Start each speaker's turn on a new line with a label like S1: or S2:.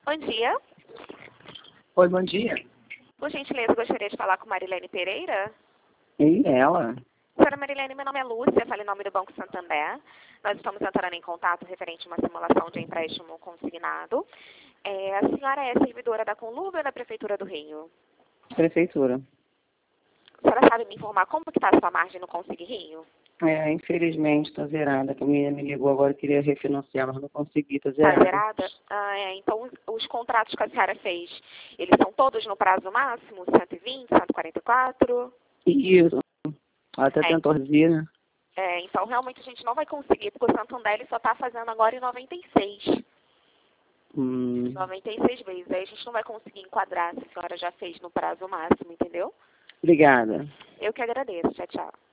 S1: Bom dia.
S2: Oi, bom dia.
S1: Por gentileza, gostaria de falar com Marilene Pereira.
S2: E ela?
S1: Senhora Marilene, meu nome é Lúcia, falo em nome do Banco Santander. Nós estamos entrando em contato referente a uma simulação de empréstimo consignado. A senhora é servidora da Conluve ou da Prefeitura do Rio?
S2: Prefeitura.
S1: A senhora sabe me informar como que está a sua margem no Consigne Rio?
S2: Infelizmente está zerada. A menina me ligou agora, queria refinanciar, mas não consegui, está
S1: Está
S2: zerada.
S1: zerada? Então, os contratos que a senhora fez, eles são todos no prazo máximo? 120, 144?
S2: Isso. Ela até
S1: É.
S2: tentou reduzir, né?
S1: Então, realmente, a gente não vai conseguir, porque o Santander ele só está fazendo agora em 96. 96 vezes. Aí a gente não vai conseguir enquadrar se a senhora já fez no prazo máximo, entendeu?
S2: Obrigada.
S1: Eu que agradeço. Tchau, tchau.